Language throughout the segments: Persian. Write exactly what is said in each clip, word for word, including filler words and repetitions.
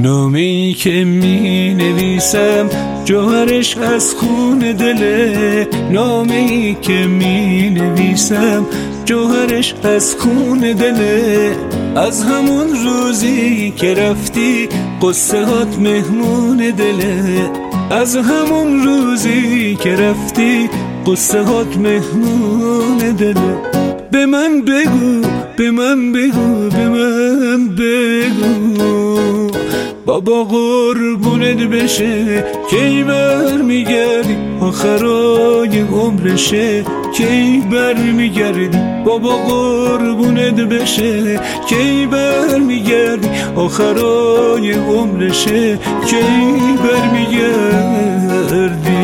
نامه‌ای که می نویسم جوهرش از خون دله، نامه‌ای که می نویسم جوهرش از خون دله. از همون روزی که رفتی قصه هات مهمون دله، از همون روزی که رفتی قصه هات مهمون دله. به من بگو به من بگو به من بگو بابا قربونت بشه کی برمیگردی، آخرای عمرشه کی برمیگردی. بابا قربونت بشه کی برمیگردی، آخرای عمرشه کی برمیگردی.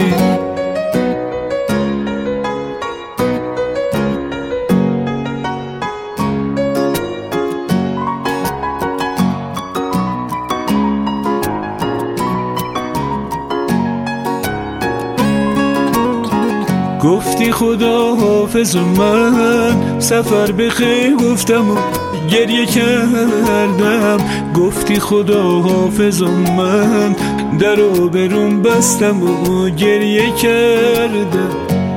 گفتی خدا حافظ و من سفر بخیر گفتم و گریه کردم. گفتی خدا حافظ و من در و برون بستم و گریه کردم.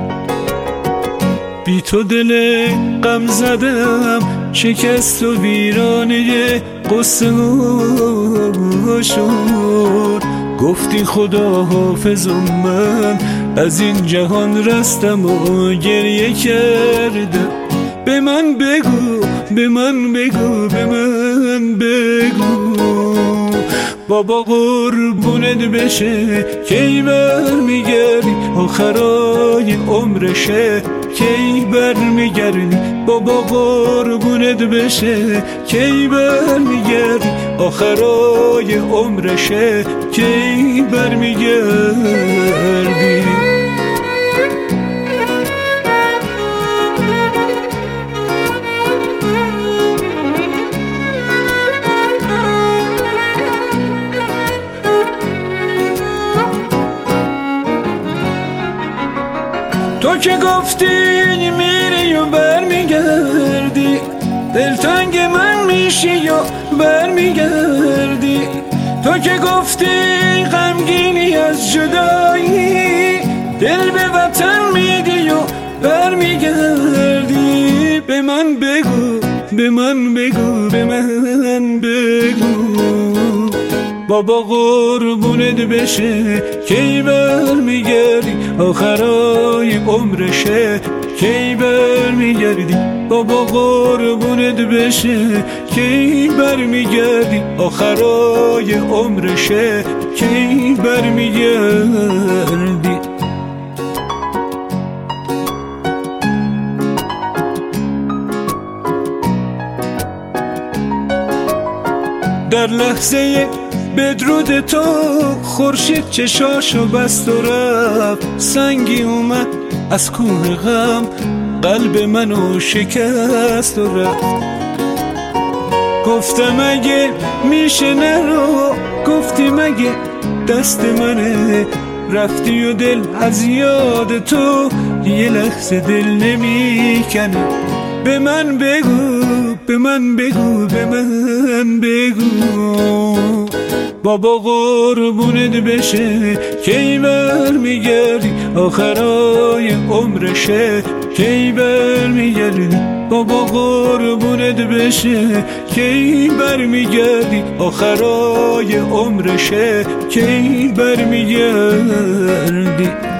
بی تو دل غم زدم شکست و ویرانه قصه ها شد. گفتی خدا حافظ و من از این جهان رستم و گریه کردم. به من بگو به من بگو به من بگو بابا قربونت بشه کی برمیگردی، آخرای عمرشه کی برمیگردی. بابا قربونت بشه کی برمیگردی، آخرای عمرشه کی برمیگردی. تو که گفتی میری و برمیگردی، دلتنگ من میشی و برمیگردی. تو که گفتی غمگینی از جدایی، دل به وطن میدی و برمیگردی. به من بگو به من بگو به من بگو بابا قربونت بشه کی برمیگردی، آخرای عمرشه کی برمیگردی. بابا قربونت بشه کی برمیگردی، آخرای عمرشه کی برمیگردی. در لحظه بدرود تو خورشید چشاشو بست و رفت، سنگی اومد از کوه غم قلب منو شکست و رفت. گفتم اگه میشه نرو، گفتی مگه دست منه، رفتی و دل از یاد تو یه لحظه دل نمیکنه. به من بگو به من بگو به من بگو بابا قربونت بشه کی برمیگردی، آخرای عمرشه کی برمیگردی. بابا قربونت بشه کی برمیگردی، آخرای عمرشه کی برمیگردی.